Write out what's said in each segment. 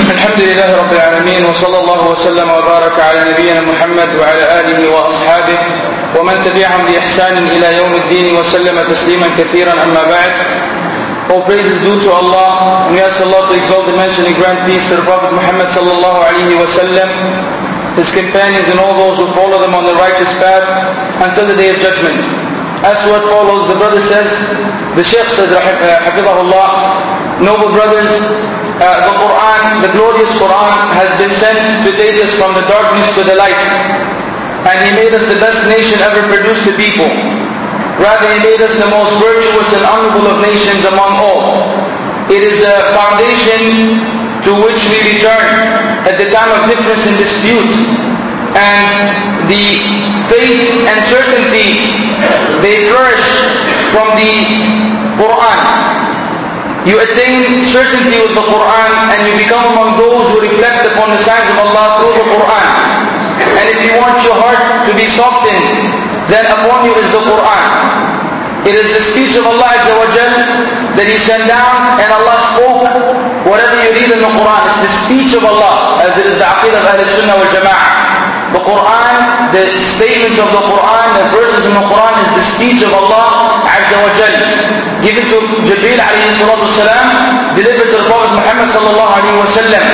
الحمد لله رب العالمين وصلى الله وسلم وبارك على نبينا محمد وعلى آله وأصحابه ومن تبعهم بإحسان إلى يوم الدين وسلم تسليما كثيرا أما بعد. All praise is due to Allah, and we ask Allah to exalt, dimension, and grant peace to the Prophet Muhammad sallallahu alaihi wasallam, his companions and all those who follow them on the righteous path until the day of judgment. As to what follows, the brother says, the Shaykh says, Hafidhahullah, noble brothers, the Quran, the glorious Quran has been sent to take us from the darkness to the light. And He made us the best nation ever produced to people. Rather, He made us the most virtuous and honorable of nations among all. It is a foundation to which we return at the time of difference and dispute. And the faith and certainty, they flourish from the Quran. You attain certainty with the Quran and you become among those who reflect upon the signs of Allah through the Quran. And if you want your heart to be softened, then upon you is the Quran. It is the speech of Allah Azza wa Jal that He sent down, and Allah spoke whatever you read in the Quran. It's the speech of Allah, as it is the Aqidah of Ahl Sunnah wal Jama'ah. The Quran, the statements of the Quran, the verses in the Quran is the speech of Allah Azza wa Jal, given to Jibreel alayhi salatu wasalam, delivered to the Prophet Muhammad sallallahu alayhi wa sallam.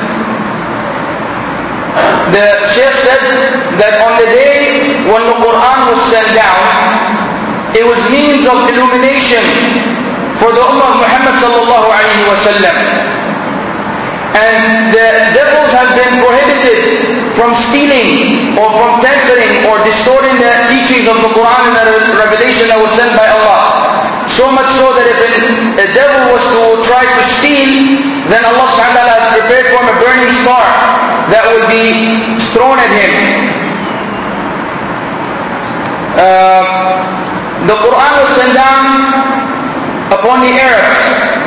The Shaykh said that on the day when the Quran was sent down, it was means of illumination for the Ummah of Muhammad sallallahu alayhi wa sallam. And the devils have been prohibited from stealing or from tampering or distorting the teachings of the Quran and the revelation that was sent by Allah. So much so that if a devil was to try to steal, then Allah subhanahu wa ta'ala has prepared for him a burning star that will be thrown at him. The Quran was sent down upon the Arabs.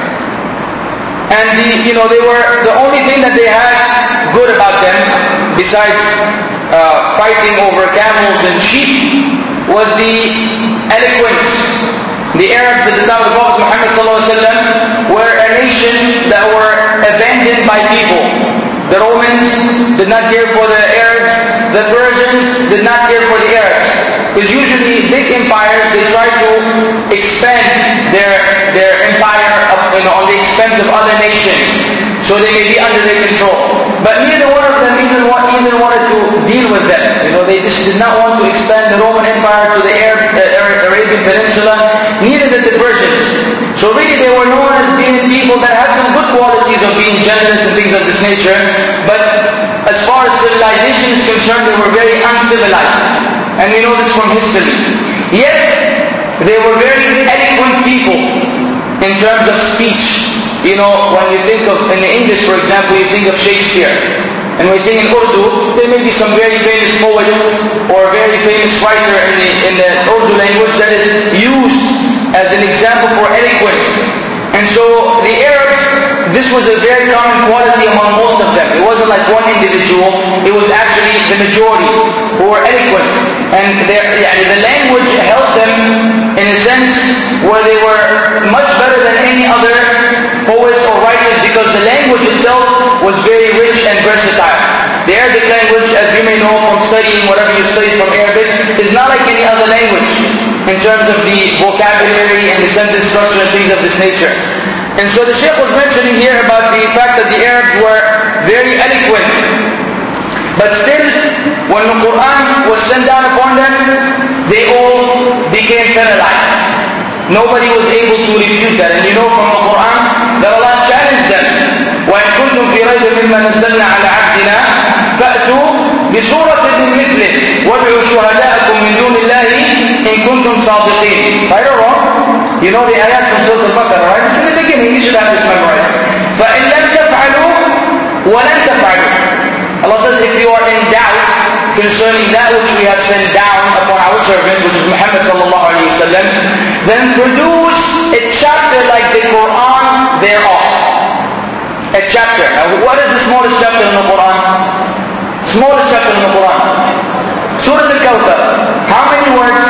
And they were the only thing that they had good about them, besides fighting over camels and sheep, was the eloquence. The Arabs at the time of the Prophet Muhammad ﷺ were a nation that were abandoned by people. The Romans did not care for the Arabs. The Persians did not care for the Arabs. Because usually big empires, they try to expand their empire on the expense of other nations, so they may be under their control. But neither one of them even wanted to deal with them. They just did not want to expand the Roman Empire to the Arabian Peninsula, neither did the Persians. So really they were known as being people that had some good qualities of being generous and things of this nature, but as far as civilization is concerned, they were very uncivilized. And we know this from history. Yet, they were very eloquent people in terms of speech. When you think of, in English for example, you think of Shakespeare. And when you think in Urdu, there may be some very famous poet or very famous writer in the Urdu language that is used as an example for eloquence. And so the Arabs, this was a very common quality among most of them. It wasn't like one individual, it was actually the majority who were eloquent. And the language helped them in a sense where they were much better than any other poets or writers, because the language itself was very rich and versatile. The Arabic language, as you may know from studying whatever you studied from Arabic, is not like any other language in terms of the vocabulary and the sentence structure and things of this nature. And so the Shaykh was mentioning here about the fact that the Arabs were very eloquent. But still, when the Quran was sent down upon them, they all became paralyzed. Nobody was able to refute that. And you know from the Quran that Allah challenged them. وَإِن كُنتُمْ فِي رَيْبٍ مِّمَّا نَزَّلْنَا عَلَى عَبْدِنَا فَأْتُوا بِسُورَةٍ مِّن مِّثْلِهِ وَادْعُوا شُهَدَاءَكُم مِّن دُونِ اللَّهِ إِن كُنتُمْ صَادِقِينَ. Right or wrong? You know the ayats from Surah Al-Baqarah, right? It's in the beginning. You should have this memorized. فَإِن لَمْ تَفْعَلُوا وَلَن تَفْعَلُوا. Allah says, if you are in doubt concerning that which we have sent down upon our servant, which is Muhammad sallallahu alayhi wa sallam, then produce a chapter like the Quran thereof. A chapter. Now, what is the smallest chapter in the Quran? Smallest chapter in the Quran. Surah Al-Kawthar. How many words?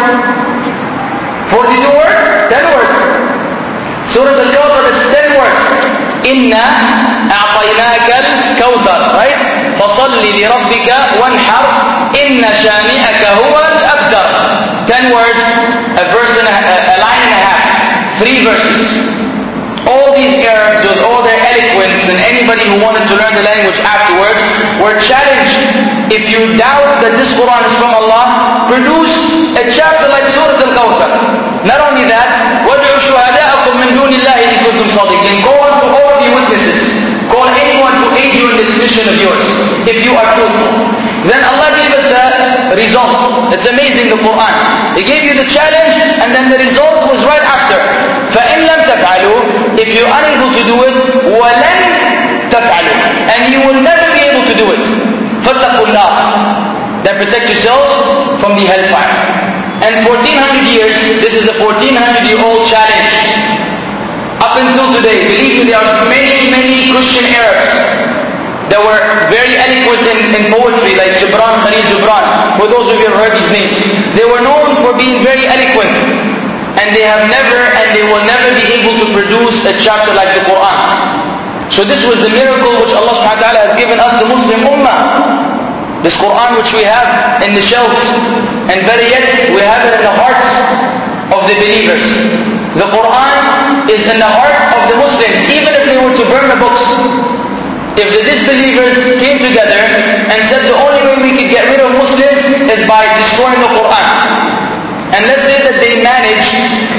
42 words? 10 words. Surah Al-Kawthar is 10 words. إِنَّا أَعْطَيْنَاكَ الْكَوْثَرَ, right? فَصَلِّ لِرَبِّكَ وَانْحَرْ إِنَّ شَانِئَكَ هُوَ الْأَبْتَرُ. 10 words, a verse and a line and a half, 3 verses. All these Arabs with all their eloquence and anybody who wanted to learn the language afterwards were challenged. If you doubt that this Quran is from Allah, produce a chapter like Surah Al-Kawthar. Not only that, وَادْعُوا شُهَدَاءَكُم مِّن دُونِ اللَّهِ إِن كُنتُمْ صَادِقِينَ. Go on to all of your witnesses. Call anyone to aid you in this mission of yours, if you are truthful. Then Allah gave us the result. It's amazing, the Quran. He gave you the challenge, and then the result was right after. فَإِن لَمْ تَفْعَلُوا, if you're unable to do it, وَلَن تَفْعَلُوا, and you will never be able to do it. فَاتَّقُوا النَّارَ, then protect yourselves from the hellfire. And 1400 years, this is a 1400-year-old challenge. Up until today, believe me, there are many Christian Arabs that were very eloquent in poetry, like Gibran, Khalil Gibran. For those of you who have heard these names, they were known for being very eloquent, and they have never and they will never be able to produce a chapter like the Quran. So this was the miracle which Allah subhanahu wa ta'ala has given us, the Muslim Ummah. This Quran which we have in the shelves, and better yet, we have it in the hearts of the believers. The Quran is in the heart of the Muslims, even if they were to burn the books. If the disbelievers came together and said the only way we could get rid of Muslims is by destroying the Quran. And let's say that they managed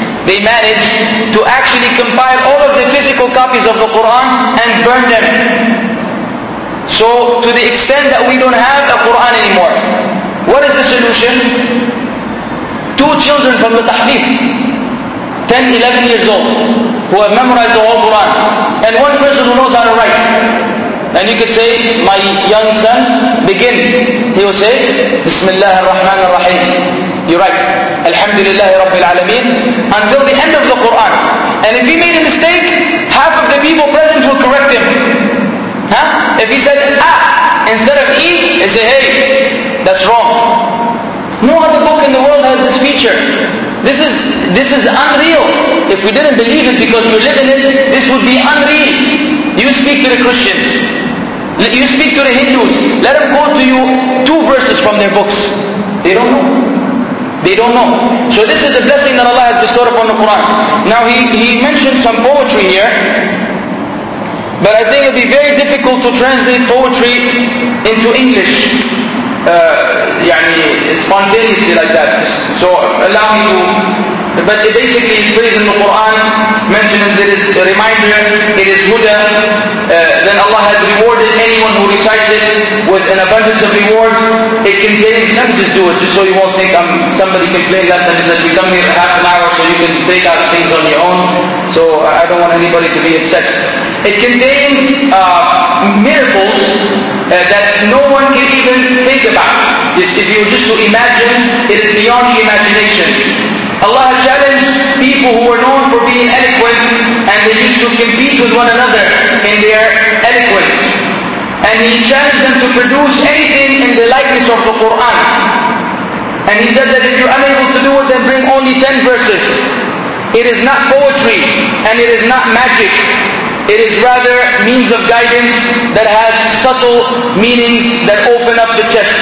to actually compile all of the physical copies of the Quran and burn them. So to the extent that we don't have a Quran anymore, what is the solution? 2 children from the Tahfidh, 10, 11 years old, who have memorized the whole Quran, and 1 person who knows how to write. And you could say, my young son, begin. He will say, Bismillah ar-Rahman ar-Rahim. You write, Alhamdulillahi Rabbil Alameen, until the end of the Quran. And if he made a mistake, half of the people present will correct him. If he said, instead of E, they say, hey, that's wrong. No other book in the world has this feature. This is unreal. If we didn't believe it because we live in it, this would be unreal. You speak to the Christians, you speak to the Hindus, let them quote to you 2 verses from their books. They don't know. They don't know. So this is the blessing that Allah has bestowed upon the Quran. Now he mentioned some poetry here, but I think it would be very difficult to translate poetry into English. Spontaneously like that. So allow me to, but it basically is praised in the Quran, mentioned that it is a reminder, it is huda, then Allah has rewarded anyone who recites it with an abundance of reward. It contains, let me just do it just so you won't think somebody complained last time, he said we come here for half an hour so you can take out things on your own, so I don't want anybody to be upset. It contains miracles that no one can even think about. If you were just to imagine, it is beyond the imagination. Allah challenged people who were known for being eloquent, and they used to compete with one another in their eloquence. And He challenged them to produce anything in the likeness of the Quran. And He said that if you're unable to do it, then bring only 10 verses. It is not poetry, and it is not magic. It is rather means of guidance that has subtle meanings that open up the chest.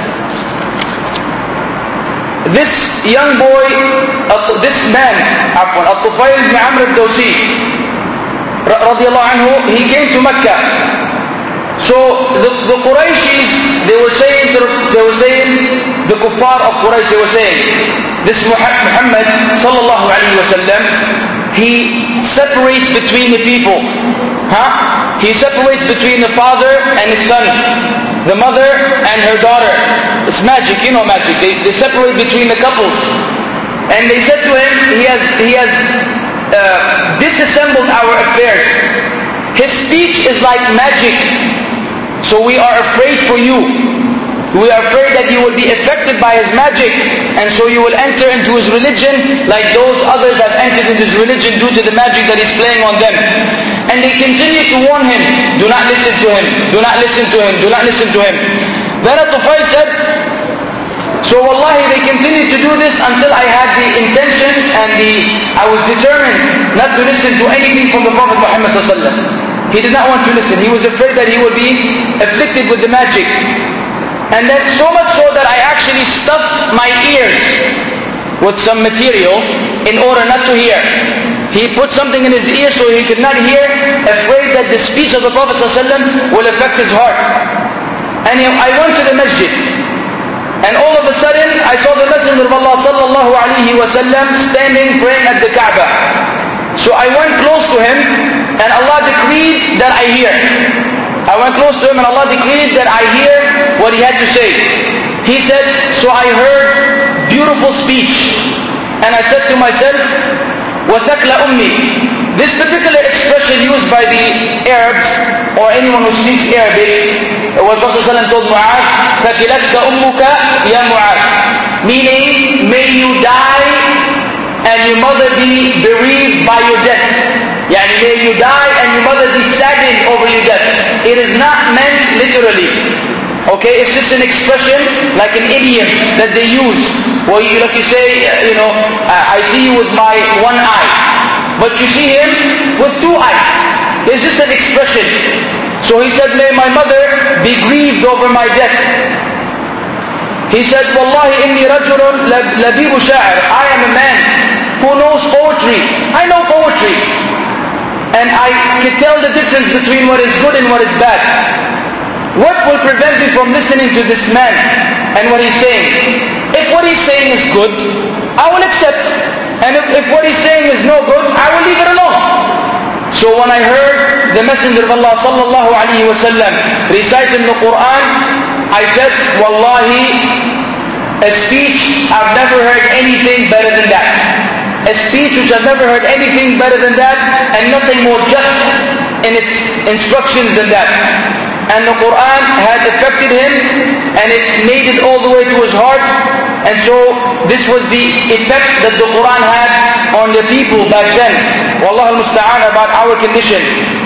This young boy, this man, Al-Tufail ibn Amr al-Dawsi, radiallahu anhu, he came to Mecca. So the Qurayshis, they were saying, the kuffar of Quraysh, they were saying, this Muhammad sallallahu alayhi wa sallam, he separates between the people. He separates between the father and his son, the mother and her daughter. It's magic, you know magic. They separate between the couples. And they said to him, he has disassembled our affairs. His speech is like magic. So we are afraid for you. We are afraid that you will be affected by his magic, and so you will enter into his religion like those others have entered into his religion due to the magic that he's playing on them. And they continue to warn him, do not listen to him, do not listen to him, do not listen to him. Then Al-Tufail said, so wallahi they continued to do this until I had the intention and I was determined not to listen to anything from the Prophet Muhammad sallallahu alaihi wasallam. He did not want to listen. He was afraid that he would be afflicted with the magic. And then so much so that I actually stuffed my ears with some material in order not to hear. He put something in his ear so he could not hear, afraid that the speech of the Prophet ﷺ will affect his heart. And I went to the masjid. And all of a sudden, I saw the Messenger of Allah sallallahu alaihi wasallam standing praying at the Kaaba. So I went close to him, and Allah decreed that I hear. I went close to him, and Allah decreed that I hear what he had to say. He said, so I heard beautiful speech, and I said to myself, وَثَكْلَ أُمِّي. This particular expression used by the Arabs, or anyone who speaks Arabic, what Prophet ﷺ told Mu'adh, ثَكِلَتْكَ أُمُّكَ يَا Mu'adh. Meaning, may you die and your mother be bereaved by your death. Yani may you die and your mother be saddened over your death. It is not meant literally. Okay, it's just an expression, like an idiom that they use. Well, like you say, I see you with my one eye. But you see him with two eyes. It's just an expression. So he said, may my mother be grieved over my death. He said, Wallahi inni rajulun labibu sha'ir. I am a man who knows poetry. I know poetry. And I can tell the difference between what is good and what is bad. What will prevent me from listening to this man and what he's saying? If what he's saying is good, I will accept. And if what he's saying is no good, I will leave it alone. So when I heard the Messenger of Allah sallallahu alaihi wasallam reciting the Quran, I said, Wallahi, a speech, I've never heard anything better than that. A speech which I've never heard anything better than that, and nothing more just in its instructions than that. And the Quran had affected him, and it made it all the way to his heart. And so this was the effect that the Quran had on the people back then. Wallahu al-musta'an about our condition.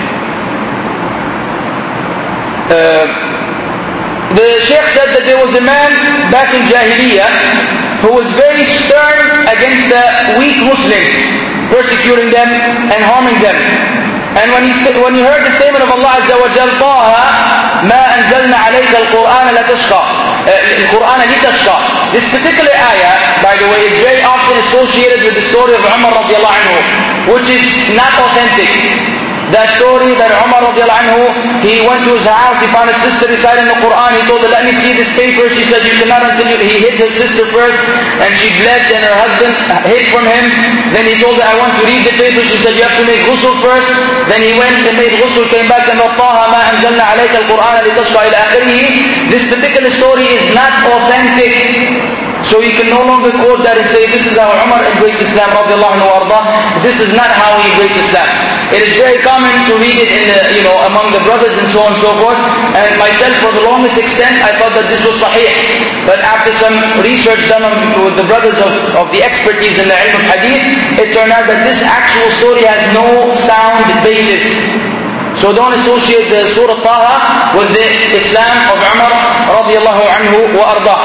The Shaykh said that there was a man back in Jahiliyyah who was very stern against the weak Muslims, persecuting them and harming them. And when he heard the statement of Allah Azza wa Jal, طَاهَ مَا أَنزَلْنَا عَلَيْكَ الْقُرْآنَ لَتَشْقَى الْقُرْآنَ لِتَشْقَى. This particular ayah, by the way, is very often associated with the story of Umar radiallahu anhu, which is not authentic. That story that Umar radiallahu anhu, he went to his house, he found his sister reciting the Quran, he told her, let me see this paper. She said, you cannot until you... He hit his sister first, and she bled, and her husband hid from him. Then he told her, I want to read the paper. She said, you have to make ghusl first. Then he went and made ghusl, came back and طَاهَ مَا أَنزَلْنَا عَلَيْكَ الْقُرْآنَ لِتَشْقَى إِلَى آخِرِهِ. This particular story is not authentic. So you can no longer quote that and say, this is how Umar embraced Islam radiallahu anhu arda. This is not how he embraced Islam. It is very common to read it in the, among the brothers and so on and so forth. And myself, for the longest extent, I thought that this was sahih. But after some research done with the brothers of the expertise in the ilm of hadith, it turned out that this actual story has no sound basis. So don't associate the Surah Taha with the Islam of Umar radiallahu anhu wa arda.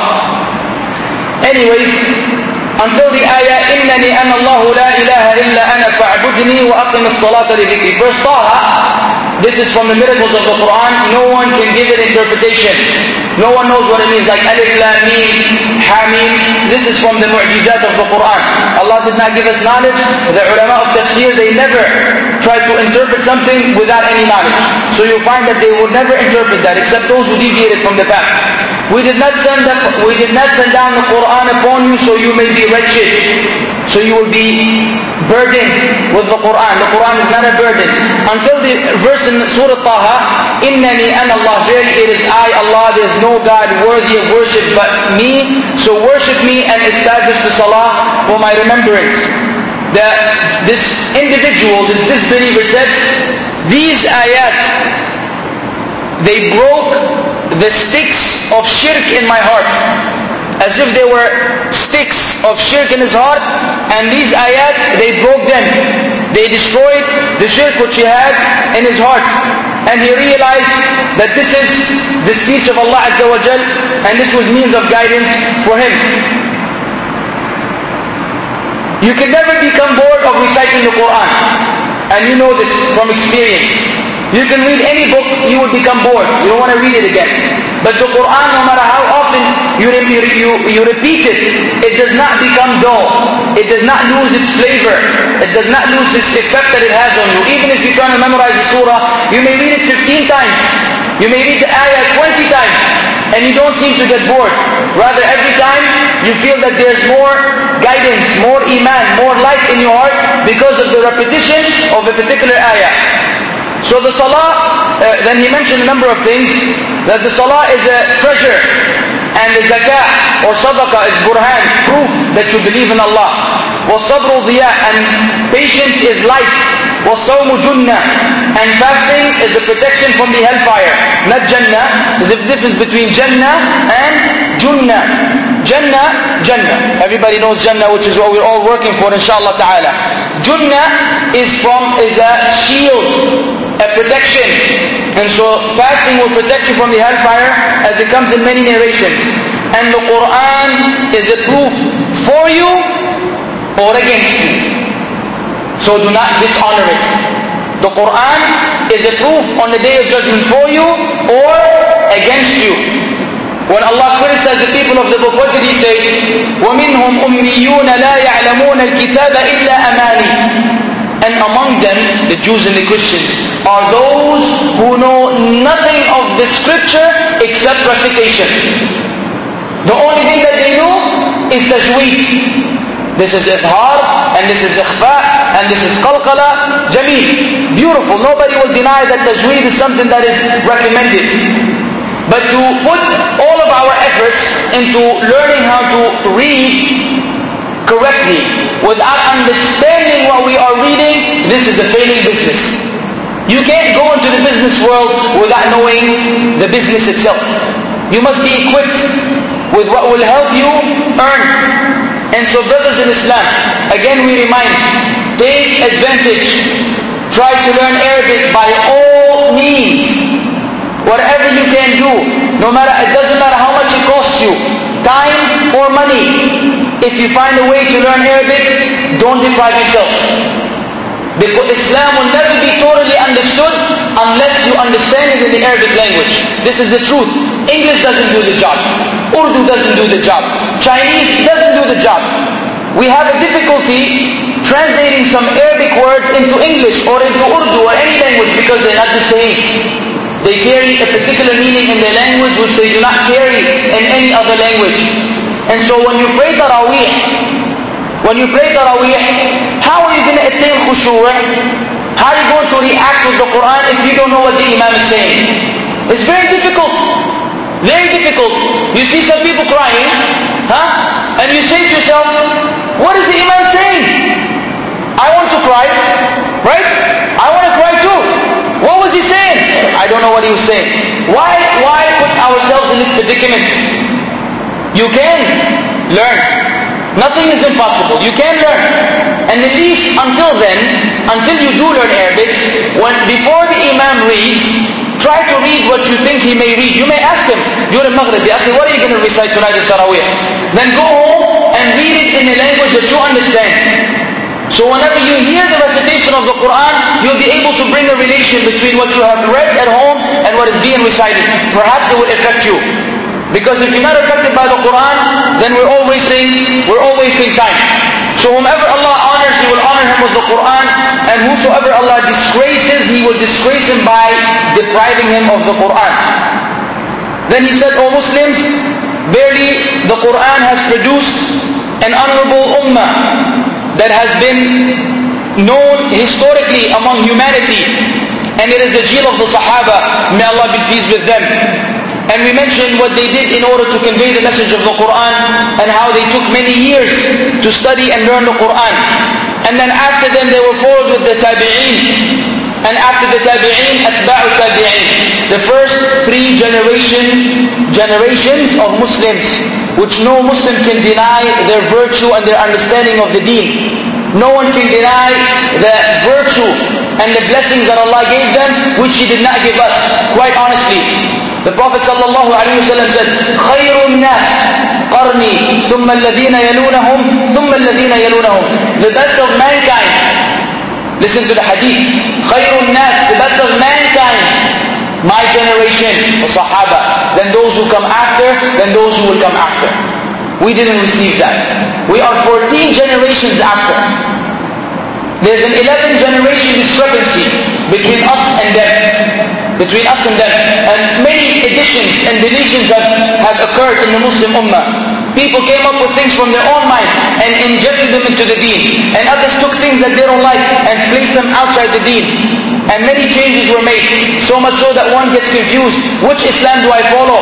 Anyways, until the ayah, إِنَّنِي أَنَا اللَّهُ لَا إِلَهَ إِلَّا أَنَا فَاعْبُدْنِي وَأَقِمِ الصَّلَاةَ لِذِكْرِي. Verse Taha, this is from the miracles of the Quran. No one can give it interpretation. No one knows what it means, like Alif, Lam, Mim, Hamim. This is from the mu'jizat of the Quran. Allah did not give us knowledge. The ulama of tafsir, they never try to interpret something without any knowledge. So you find that they will never interpret that, except those who deviated from the path. We did not send down the Quran upon you so you may be wretched, so you will be burdened with the Quran. The Quran is not a burden. Until the verse in Surah Taha, إِنَّنِي أَنَا اللَّهُ, verily it is I, Allah, there is no God worthy of worship but me. So worship me and establish the salah for my remembrance. This individual, this disbeliever said, these ayat, they broke the sticks of shirk in my heart, as if there were sticks of shirk in his heart, and these ayat, they broke them. They destroyed the shirk which he had in his heart. And he realized that this is the speech of Allah Azza wa Jal, and this was means of guidance for him. You can never become bored of reciting the Quran, and you know this from experience. You can read any book, you will become bored. You don't want to read it again. But the Quran, no matter how often you repeat it, it does not become dull. It does not lose its flavor. It does not lose its effect that it has on you. Even if you're trying to memorize the surah, you may read it 15 times. You may read the ayah 20 times. And you don't seem to get bored. Rather, every time you feel that there's more guidance, more iman, more light in your heart because of the repetition of a particular ayah. So the salah, then he mentioned a number of things, that the salah is a treasure, and the zakah or sadaqah is burhan, proof that you believe in Allah. وَالصَّبْرُ ضِيَاء, and patience is light. وَالصَّوْمُ جُنَّةٌ, and fasting is a protection from the hellfire. Not Jannah. There's a difference between Jannah and Junnah. Jannah. Everybody knows Jannah, which is what we're all working for, inshallah ta'ala. Junnah is a shield, a protection. And so fasting will protect you from the hellfire, as it comes in many narrations. And the Quran is a proof for you or against you. So do not dishonor it. The Quran is a proof on the Day of Judgment for you or against you. When Allah criticized the people of the book, what did He say? وَمِنْهُمْ أُمِّيُّونَ لَا يَعْلَمُونَ الْكِتَابَ إِلَّا أَمَانِي. And among them, the Jews and the Christians, are those who know nothing of the scripture except recitation. The only thing that they know is tajweed. This is idhar, and this is ikhfa, and this is qalqala, jameel, beautiful. Nobody will deny that tajweed is something that is recommended. But to put all of our efforts into learning how to read correctly without understanding what we are reading, this is a failing business. You can't go into the business world without knowing the business itself. You must be equipped with what will help you earn. And so brothers in Islam, again we remind, take advantage. Try to learn Arabic by all means. Whatever you can do, it doesn't matter how much it costs you, time or money. If you find a way to learn Arabic, don't deprive yourself. Because Islam will never be totally understood unless you understand it in the Arabic language. This is the truth. English doesn't do the job. Urdu doesn't do the job. Chinese doesn't do the job. We have a difficulty translating some Arabic words into English or into Urdu or any language because they're not the same. They carry a particular meaning in their language which they do not carry in any other language. And so when you pray Taraweeh, how are you going to attain khushu'? How are you going to react with the Quran if you don't know what the Imam is saying? It's very difficult. Very difficult. You see some people crying, and you say to yourself, what is the Imam saying? I want to cry, right? I want to cry too. What was he saying? I don't know what he was saying. Why put ourselves in this predicament? You can learn. Nothing is impossible. You can learn. And at least until then, until you do learn Arabic, before the Imam reads, try to read what you think he may read. You may ask him during Maghrib, what are you going to recite tonight in Taraweeh? Then go home and read it in a language that you understand. So whenever you hear the recitation of the Quran, you'll be able to bring a relation between what you have read at home and what is being recited. Perhaps it will affect you. Because if you're not affected by the Quran, then we're all wasting time. So whomever Allah honors, He will honor him with the Quran, and whosoever Allah disgraces, He will disgrace him by depriving him of the Quran. Then he said, O Muslims, verily the Quran has produced an honorable ummah that has been known historically among humanity, and it is the Jil of the Sahaba, may Allah be pleased with them. And we mentioned what they did in order to convey the message of the Quran, and how they took many years to study and learn the Quran. And then after them they were followed with the Tabi'een, and after the Tabi'een, Atba'u Tabi'een, the first 3 generations of Muslims, which no Muslim can deny their virtue and their understanding of the deen. No one can deny the virtue and the blessings that Allah gave them, which He did not give us, quite honestly. The Prophet ﷺ said, خَيْرُ النَّاسِ قَرْنِي ثُمَّ الَّذِينَ يَلُونَهُمْ ثُمَّ الَّذِينَ يَلُونَهُم. The best of mankind Listen to the hadith. خَيْرُ النَّاسِ, the best of mankind, my generation, the Sahaba. Then those who come after, then those who will come after. We didn't receive that. We are 14 generations after. There's an 11 generation discrepancy between us and them. Between us and them. And many additions and deletions have occurred in the Muslim Ummah. People came up with things from their own mind and injected them into the deen. And others took things that they don't like and placed them outside the deen. And many changes were made. So much so that one gets confused. Which Islam do I follow?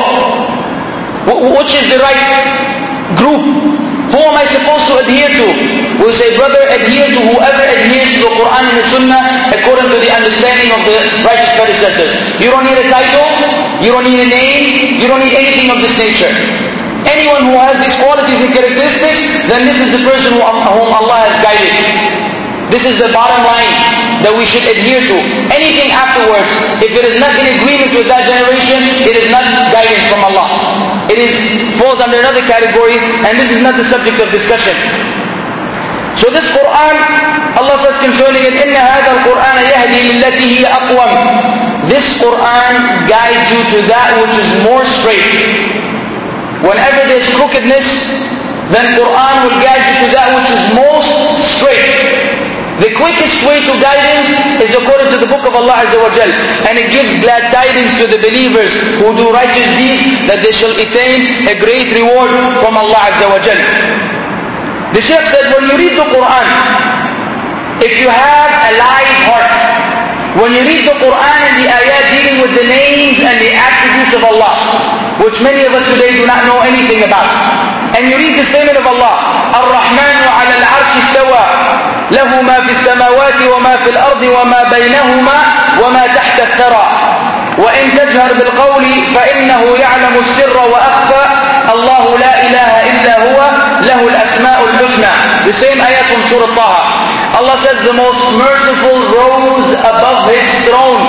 Which is the right group? Who am I supposed to adhere to? We'll say, brother, adhere to whoever adheres to the Quran and the Sunnah according to the understanding of the righteous predecessors. You don't need a title. You don't need a name. You don't need anything of this nature. Anyone who has these qualities and characteristics, then this is the person whom Allah has guided. This is the bottom line that we should adhere to. Anything afterwards, if it is not in agreement with that generation, it is not guidance from Allah. It falls under another category, and this is not the subject of discussion. So this Quran, Allah says concerning it, إِنَّ هَذَا الْقُرْآنَ يَهْدِي لِلَّتِي هِيَ أَقْوَمُ. This Quran guides you to that which is more straight. Whenever there's crookedness, then Quran will guide you to that which is most straight. The quickest way to guidance is according to the book of Allah Azza wa Jal. And it gives glad tidings to the believers who do righteous deeds that they shall attain a great reward from Allah Azza wa Jal. The Shaykh said, when you read the Quran, if you have a live heart, when you read the Quran and the ayat dealing with the names and the attributes of Allah, which many of us today do not know anything about, and you read the statement of Allah, Ar-Rahmanu ala al-arsh istawa, lahu ma fi as-samawati wa ma fi al-ardi wa ma baynahuma wa ma tahta ath-thara, wa in tajhar bil-qawli fa innahu ya'lamu as-sirra wa akhfa, Allahu la ilaha illa huwa, lahu al-asma'u al-husna. The same ayat from Surah Taha. Allah says the most merciful rose above His throne.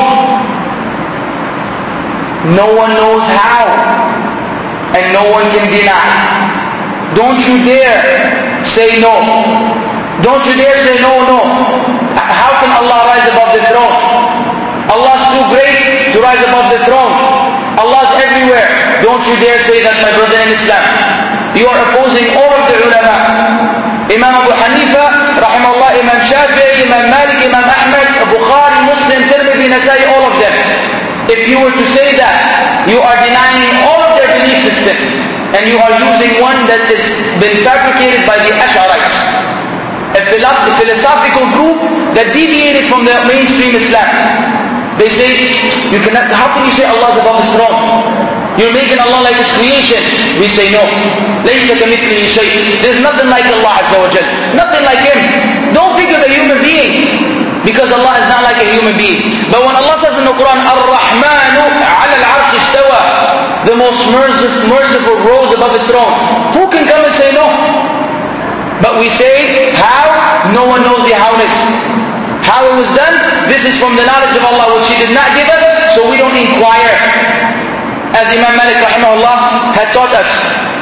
No one knows how, and no one can deny. Don't you dare say no. Don't you dare say no. How can Allah rise above the throne? Allah's too great to rise above the throne. Allah's everywhere. Don't you dare say that, my brother in Islam. You are opposing all of the ulama. Imam Abu Hanifa, rahimahullah, Imam Shafi'i, Imam Malik, Imam Ahmad, Bukhari, Muslim, Tirmidhi, Nasai, all of them. If you were to say that, you are denying all of their belief system. And you are using one that has been fabricated by the Ash'arites. A philosophical group that deviated from the mainstream Islam. They say, how can you say Allah is above His throne? You're making Allah like His creation. We say no. لَيْسَ كَمِثْلِهِ شَيْءٍ. There's nothing like Allah Azza wa Jal. Nothing like Him. Don't think of a human being, because Allah is not like a human being. But when Allah says in the Quran, Ar-Rahmanu ala al-arsh istawa, the most merciful rose above His throne, who can come and say no? But we say, how? No one knows the howness. How it was done? This is from the knowledge of Allah, which He did not give us, so we don't inquire. As Imam Malik rahimahullah had taught us,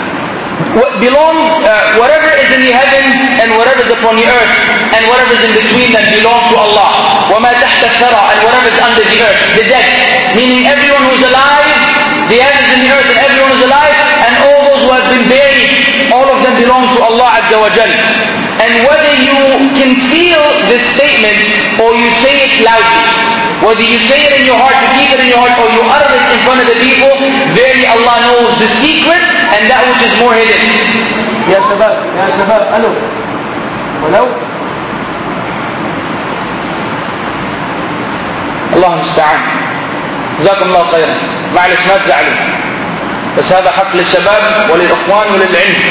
whatever is in the heavens and whatever is upon the earth and whatever is in between them belong to Allah. وَمَا تَحْتَ الثَّرَى, and whatever is under the earth, the dead. Meaning everyone who is alive, the heavens and the earth and everyone who is alive, and all those who have been buried, all of them belong to Allah Azza wa Jal. And whether you conceal this statement or you say it loudly, whether you say it in your heart, you keep it in your heart, or you utter it in front of the people, verily Allah knows the secret and that which is more hidden. Ya shabab, hello. Hello? Allah musta'an. جزاكم الله خيرا. معلش ما تزعلوا. بس هذا حق للشباب وللإخوان وللعلم.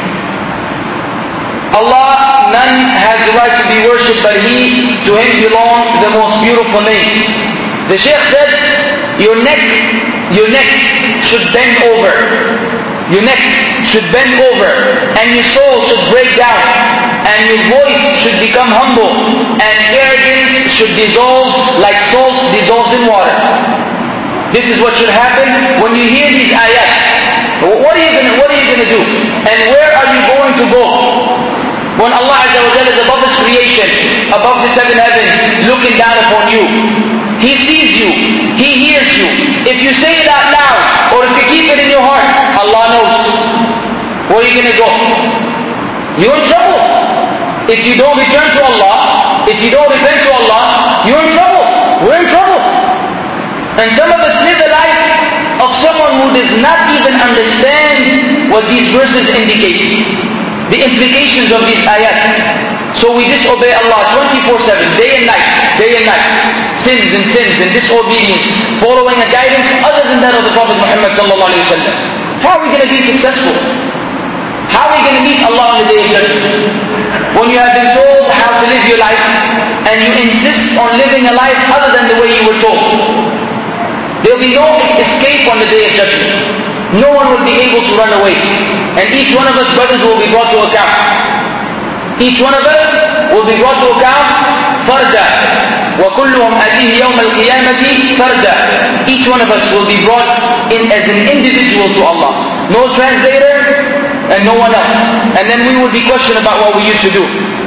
Allah, none has the right to be worshipped but He, to Him belong the most beautiful names. The Shaykh said, your neck should bend over. Your neck should bend over, and your soul should break down, and your voice should become humble, and arrogance should dissolve like salt dissolves in water. This is what should happen when you hear these ayat. What are you going to do? And where are you going to go? When Allah Azza wa Jalla is above His creation, above the seven heavens, looking down upon you. He sees you. He hears you. If you say it out loud, or if you keep it in your heart, Allah knows. Where are you going to go? You're in trouble. If you don't return to Allah, if you don't repent to Allah, you're in trouble. We're in trouble. And some of us live a life of someone who does not even understand what these verses indicate. The implications of these ayat. So we disobey Allah 24/7, day and night. Sins and disobedience, following a guidance other than that of the Prophet Muhammad sallallahu alaihi wasallam. How are we going to be successful? How are we going to meet Allah on the day of judgment? When you have been told how to live your life, and you insist on living a life other than the way you were told. There will be no escape on the day of judgment. No one will be able to run away. And each one of us, brothers, will be brought to account. Each one of us will be brought to account farda. وَكُلُّهُمْ أَتِيهِ يَوْمَ الْقِيَامَةِ farda. Each one of us will be brought in as an individual to Allah. No translator and no one else. And then we will be questioned about what we used to do.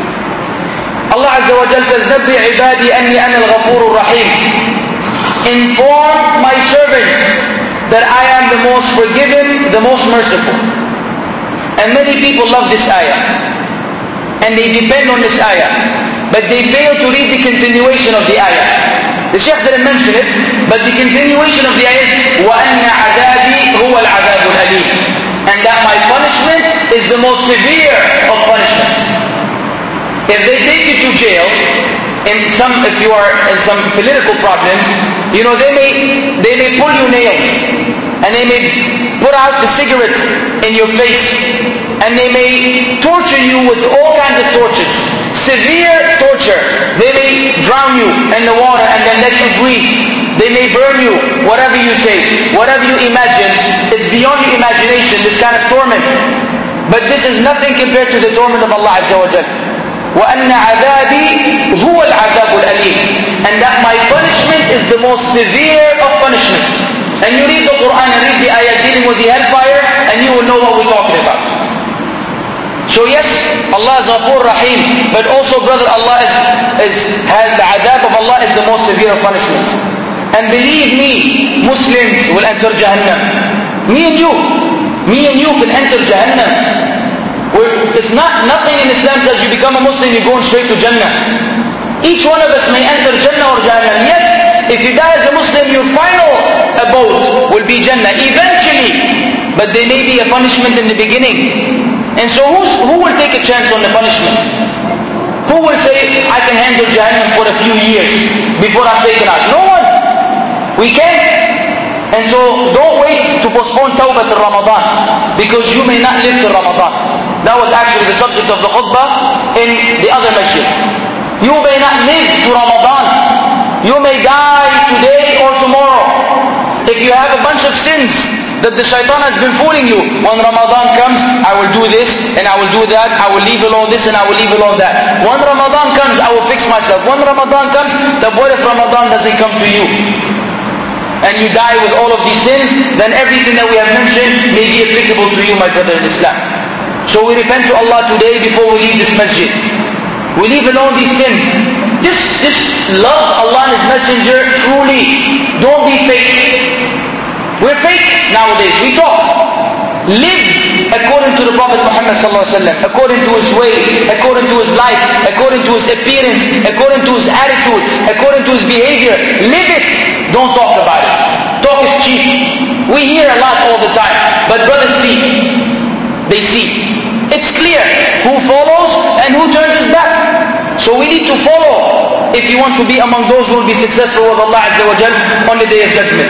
Allah Azza wa Jalla says, نَبِّ عِبَادِي أَنِّي أَنَا الْغَفُورُ الرَّحِيمُ. Inform my servants that I am the most forgiving, the most merciful. And many people love this ayah. And they depend on this ayah. But they fail to read the continuation of the ayah. The Shaykh didn't mention it, but the continuation of the ayah is وَأَنَّ عَذَابِي هُوَ الْعَذَابُ الْأَلِيمُ. And that my punishment is the most severe of punishments. If they take you to jail, if you are in some political problems, they may pull your nails, and they may put out the cigarette in your face, and they may torture you with all kinds of tortures, severe torture. They may drown you in the water and then let you breathe. They may burn you, whatever you say, whatever you imagine. It's beyond your imagination, this kind of torment. But this is nothing compared to the torment of Allah Azza wa Jalla. وَأَنَّ عَذَابِي هُوَ الْعَذَابُ الْأَلِيمُ. And that my punishment is the most severe of punishments. And you read the Quran and read the ayah dealing with the hellfire, and you will know what we're talking about. So yes, Allah is Ghafoor Rahim, but also, brother, Allah has the adhab of Allah is the most severe of punishments. And believe me, Muslims will enter Jahannam. Me and you can enter Jahannam. It's nothing in Islam says you become a Muslim, you're going straight to Jannah. Each one of us may enter Jannah or Jahannam. Yes, if you die as a Muslim, your final abode will be Jannah eventually. But there may be a punishment in the beginning. And so who will take a chance on the punishment? Who will say, I can handle Jahannam for a few years before I'm taken out? No one. We can't. And so don't wait to postpone Tawbah till Ramadan, because you may not live till Ramadan. That was actually the subject of the khutbah in the other masjid. You may not live to Ramadan. You may die today or tomorrow. If you have a bunch of sins that the shaitan has been fooling you, when Ramadan comes, I will do this and I will do that, I will leave alone this and I will leave alone that. When Ramadan comes, I will fix myself. When Ramadan comes, then what if Ramadan doesn't come to you? And you die with all of these sins, then everything that we have mentioned may be applicable to you, my brother in Islam. So we repent to Allah today before we leave this masjid. We leave alone these sins. Just love Allah and His Messenger truly. Don't be fake. We're fake nowadays. We talk. Live according to the Prophet Muhammad sallallahu alaihi wasallam, according to his way, according to his life, according to his appearance, according to his attitude, according to his behavior. Live it. Don't talk about it. Talk is cheap. We hear a lot all the time, but brothers see. They see. It's clear who follows and who turns his back. So we need to follow if you want to be among those who will be successful with Allah Azza wa Jal on the day of judgment.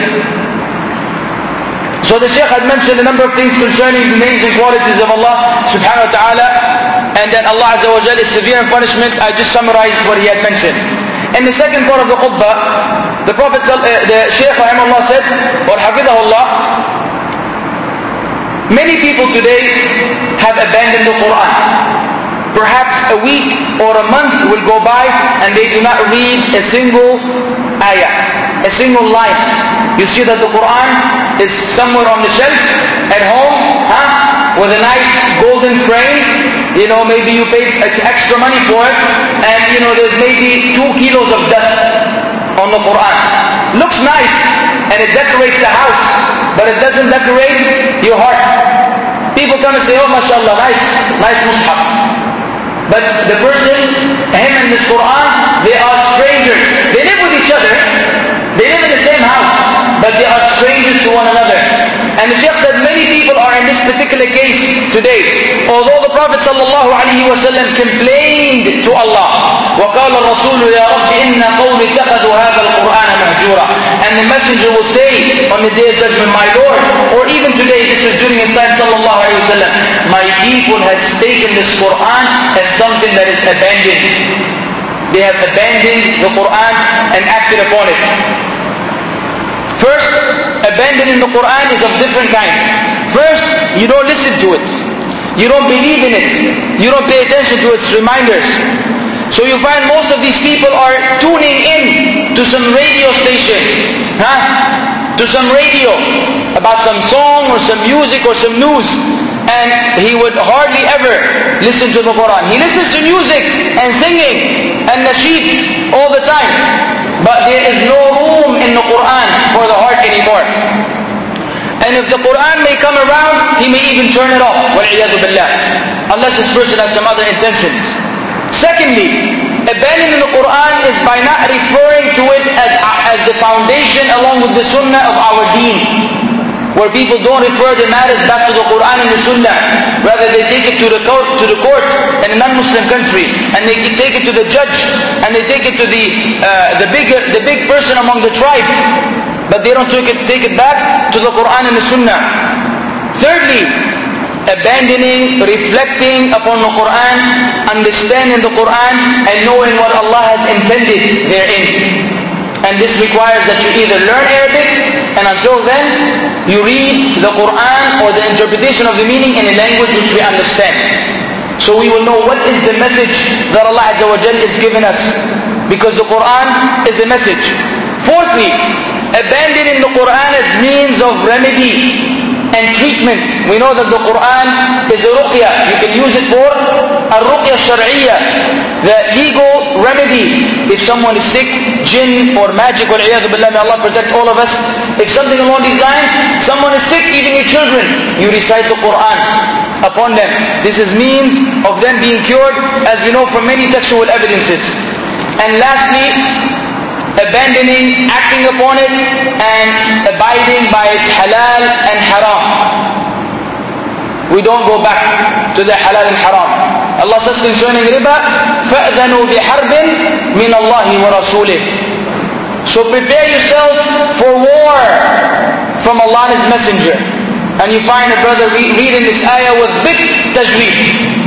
So the Shaykh had mentioned a number of things concerning the names and qualities of Allah subhanahu wa ta'ala, and that Allah Azza wa Jal is severe in punishment. I just summarized what he had mentioned. In the second part of the khutbah, the Shaykh rahimahullah said, or hafidhahullah, many people today have abandoned the Quran. Perhaps a week or a month will go by and they do not read a single ayah, a single line. You see that the Quran is somewhere on the shelf at home, with a nice golden frame. Maybe you paid extra money for it, and there's maybe 2 kilos of dust on the Quran. Looks nice, and it decorates the house, but it doesn't decorate your heart. People come and say, oh mashallah, nice mushaf. But the person, him and this Quran, they are strangers. They live with each other. They live in the same house, but they are strangers to one another. And the Shaykh said many people are in this particular case today. Although the Prophet ﷺ complained to Allah, وَقَالَ الرَّسُولُ يَا رَبِّ إِنَّ قَوْمِ اتَّخَذُوا هَذَا الْقُرْآنَ مَهْجُورًا. And the messenger will say on the day of judgment, my Lord, or even today, this was during his time ﷺ, my people has taken this Quran as something that is abandoned. They have abandoned the Quran and acted upon it. First, abandoning the Quran is of different kinds. First, you don't listen to it. You don't believe in it. You don't pay attention to its reminders. So you find most of these people are tuning in to some radio station. To some radio about some song or some music or some news. And he would hardly ever listen to the Quran. He listens to music and singing and nasheed all the time. But there is no room in the Quran for the heart anymore. And if the Quran may come around, he may even turn it off. وَالْعِيَاذُ بِاللَّهِ. Unless this person has some other intentions. Secondly, abandoning the Quran is by not referring to it as the foundation along with the sunnah of our deen. Where people don't refer the matters back to the Quran and the Sunnah. Rather they take it to the court in a non-Muslim country, and they take it to the judge, and they take it to the big person among the tribe. But they don't take it back to the Quran and the Sunnah. Thirdly, abandoning, reflecting upon the Quran, understanding the Quran, and knowing what Allah has intended therein. And this requires that you either learn Arabic, and until then, you read the Quran or the interpretation of the meaning in a language which we understand. So we will know what is the message that Allah Azza wa Jal is giving us. Because the Quran is a message. Fourthly, abandoning the Quran as means of remedy and treatment. We know that the Quran is a ruqya. You can use it for a ruqya shar'iyya, the legal remedy. If someone is sick, jinn or magic, wal-'iyadhu billah, may Allah protect all of us. If something along these lines, someone is sick, even your children, you recite the Quran upon them. This is means of them being cured, as we know from many textual evidences. And lastly, abandoning, acting upon it, and abiding by its halal and haram. We don't go back to the halal and haram. Allah says concerning riba, فَأْذَنُوا بِحَرْبٍ مِّنَ اللَّهِ وَرَسُولِهِ. So prepare yourself for war from Allah and His Messenger. And you find a brother reading this ayah with big tajweed.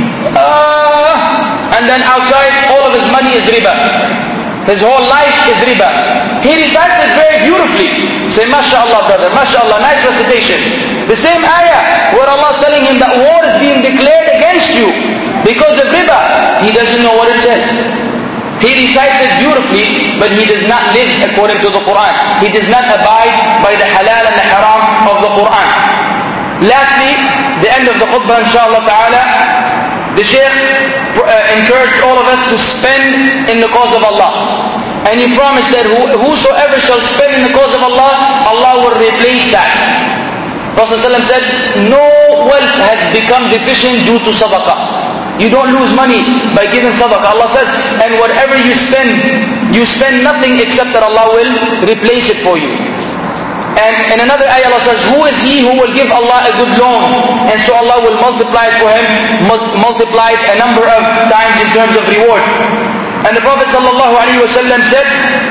And then outside, all of his money is riba. His whole life is riba. He recites it very beautifully. Say, MashaAllah brother, MashaAllah, nice recitation. The same ayah where Allah is telling him that war is being declared against you because of riba. He doesn't know what it says. He recites it beautifully, but he does not live according to the Quran. He does not abide by the halal and the haram of the Quran. Lastly, the end of the khutbah, inshallah ta'ala, the Shaykh encouraged all of us to spend in the cause of Allah. And he promised that whosoever shall spend in the cause of Allah, Allah will replace that. Prophet ﷺ said, no wealth has become deficient due to sadaqah. You don't lose money by giving sadaqah. Allah says, and whatever you spend nothing except that Allah will replace it for you. And in another ayah Allah says, who is he who will give Allah a good loan? And so Allah will multiply it for him, multiply it a number of times in terms of reward. And the Prophet ﷺ said,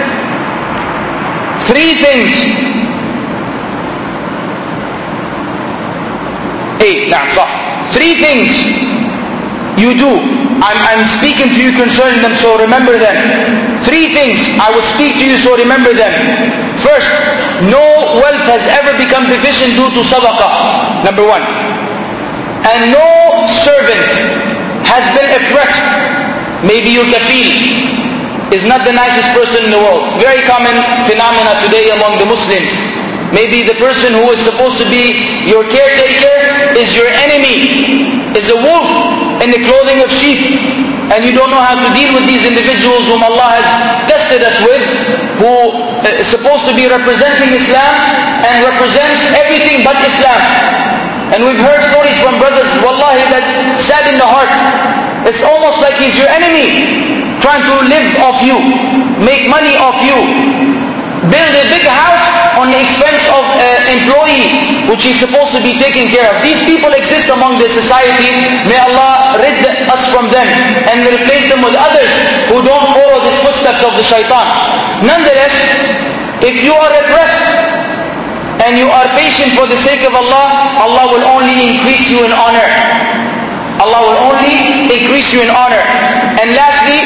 three things. Three things you do. I'm speaking to you concerning them, so remember them. Three things I will speak to you, so remember them. First, no wealth has ever become deficient due to sadaqah. Number one. And no servant has been oppressed. Maybe your kafil is not the nicest person in the world. Very common phenomena today among the Muslims. Maybe the person who is supposed to be your caretaker is your enemy, is a wolf in the clothing of sheep. And you don't know how to deal with these individuals whom Allah has tested us with, who is supposed to be representing Islam and represent everything but Islam. And we've heard stories from brothers, wallahi, that sadden the heart. It's almost like he's your enemy, trying to live off you, make money off you, build a big house on the expense of an employee which he's supposed to be taking care of. These people exist among the society. May Allah rid us from them and replace them with others who don't follow the footsteps of the shaitan. Nonetheless, if you are oppressed and you are patient for the sake of Allah, Allah will only increase you in honor. Allah will only increase you in honor. And lastly,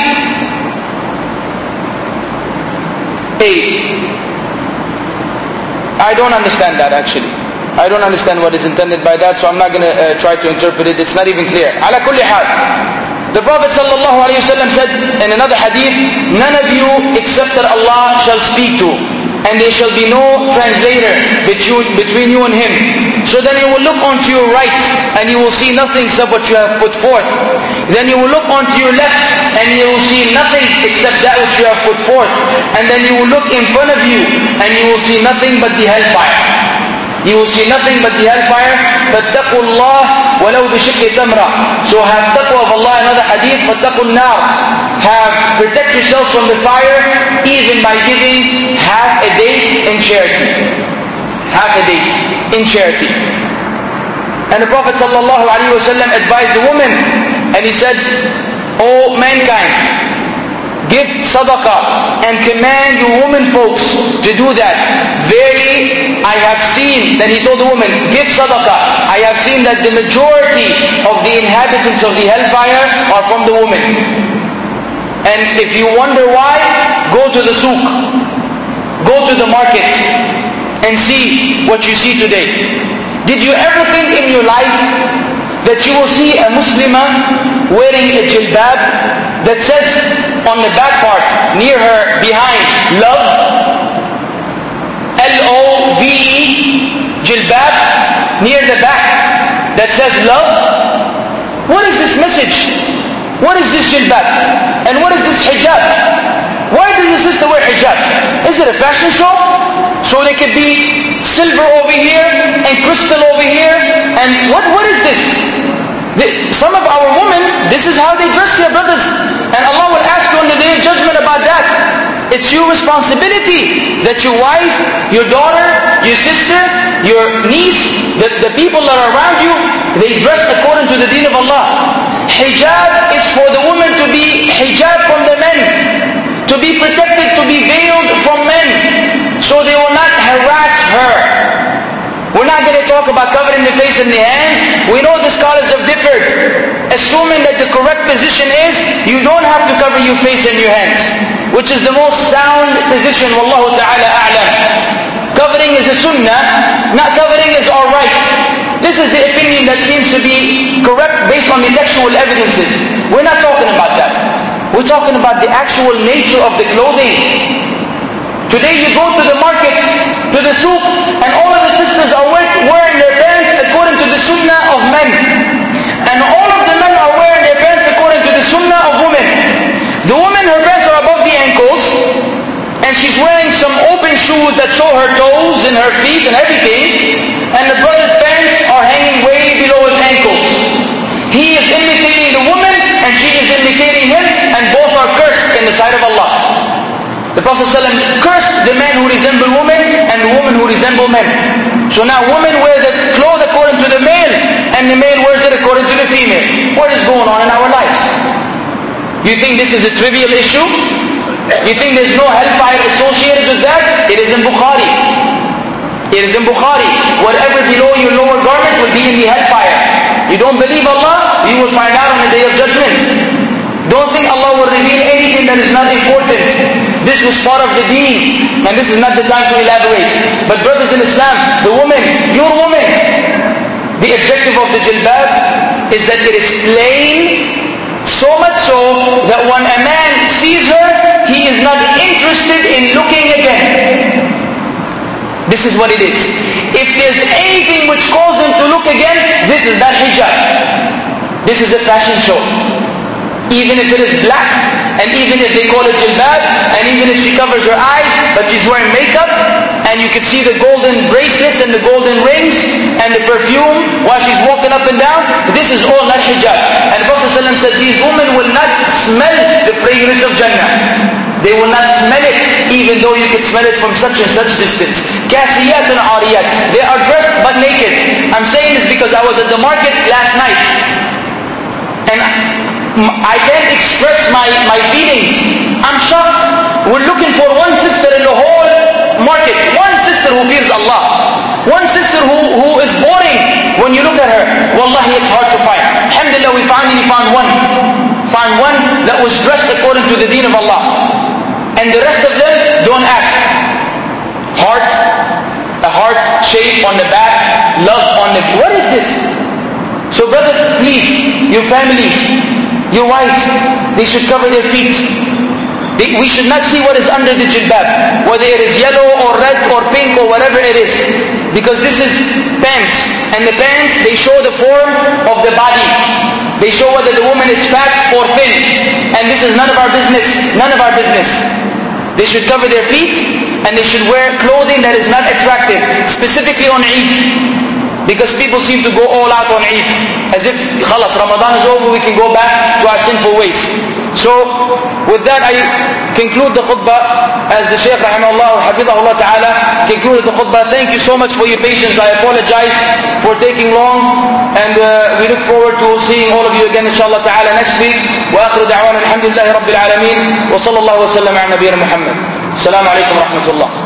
I don't understand that actually. I don't understand what is intended by that, so I'm not going to try to interpret it. It's not even clear. Ala kulli hal. The Prophet ﷺ said in another hadith, none of you except that Allah shall speak to, and there shall be no translator between you and Him. So then you will look onto your right, and you will see nothing except what you have put forth. Then you will look onto your left, and you will see nothing except that which you have put forth. And then you will look in front of you, and you will see nothing but the hellfire. You will see nothing but the hellfire. فَاتَّقُوا اللَّهِ وَلَوْ بِشِقِّ تَمْرَةٍ. So have taqwa of Allah. Another hadith, فَاتَّقُوا النَّارِ. Protect yourselves from the fire, even by giving half a date in charity. Half a date in charity. And the Prophet ﷺ advised the woman, and he said, O mankind, give sadaqah and command you women folks to do that. Verily, I have seen, then he told the woman, give sadaqah. I have seen that the majority of the inhabitants of the hellfire are from the women. And if you wonder why, go to the souk, go to the market and see what you see today. Did you ever think in your life that you will see a Muslimah wearing a jilbab that says on the back part, near her, behind, love, L-O-V-E, jilbab, near the back, that says love? What is this message? What is this jilbab? And what is this hijab? Why does the sister wear hijab? Is it a fashion show? So they could be silver over here and crystal over here, and what is this? Some of our women, this is how they dress, your brothers. And Allah will ask you on the Day of Judgment about that. It's your responsibility that your wife, your daughter, your sister, your niece, the people that are around you, they dress according to the deen of Allah. Hijab is for the woman to be hijab from the men, to be protected, to be veiled from men, so they will not harass her. We're not going to talk about covering the face and the hands. We know the scholars have differed, assuming that the correct position is you don't have to cover your face and your hands, which is the most sound position. Wallahu ta'ala a'lam. Covering is a sunnah, not covering is alright. This is the opinion that seems to be correct based on the textual evidences. We're not talking about that. We're talking about the actual nature of the clothing. Today you go to the market, to the souk, and all of the sisters are wearing their pants according to the sunnah of men. And all of the men are wearing their pants according to the sunnah of women. The woman, her pants are above the ankles, and she's wearing some open shoes that show her toes and her feet and everything. And the brother's pants are hanging way below his ankles. He is imitating the woman, and she is imitating him, and both are cursed in the sight of Allah. The Prophet ﷺ cursed the men who resemble women and the women who resemble men. So now women wear the clothes according to the male, and the male wears it according to the female. What is going on in our lives? You think this is a trivial issue? You think there's no hellfire associated with that? It is in Bukhari. It is in Bukhari. Whatever below your lower garment will be in the hellfire. You don't believe Allah? You will find out on the Day of Judgment. Don't think Allah will reveal anything that is not important. This was part of the deen, and this is not the time to elaborate. But brothers in Islam, the woman, your woman, the objective of the jilbab is that it is plain, so much so that when a man sees her, he is not interested in looking again. This is what it is. If there's anything which calls them to look again, this is that hijab. This is a fashion show. Even if it is black, and even if they call it jilbab, and even if she covers her eyes, but she's wearing makeup, and you can see the golden bracelets and the golden rings, and the perfume while she's walking up and down, this is all not hijab. And Prophet ﷺ said, these women will not smell the fragrance of Jannah. They will not smell it, even though you could smell it from such and such distance. Kasiyat and ariyat. They are dressed but naked. I'm saying this because I was at the market last night. And I can't express my feelings. I'm shocked. We're looking for one sister in the whole market. One sister who fears Allah. One sister who is boring when you look at her. Wallahi, it's hard to find. Alhamdulillah, we finally found one. Found one that was dressed according to the deen of Allah. And the rest of them, don't ask. A heart shape on the back, love on the... What is this? So brothers, please, your families, your wives, they should cover their feet. We should not see what is under the jilbab, whether it is yellow or red or pink or whatever it is. Because this is pants. And the pants, they show the form of the body. They show whether the woman is fat or thin. And this is none of our business. None of our business. They should cover their feet and they should wear clothing that is not attractive, specifically on Eid. Because people seem to go all out on Eid. As if, khalas, Ramadan is over, we can go back to our sinful ways. So, with that I conclude the khutbah as the Shaykh rahimahullah hafidhahullah ta'ala concluded the khutbah. Thank you so much for your patience. I apologize for taking long, and we look forward to seeing all of you again inshallah ta'ala next week. Wa akhiru da'wana alhamdulillahi rabbil alameen wa sallallahu wa sallam ala nabiyyina Muhammad. Assalamu alaikum wa rahmatullah.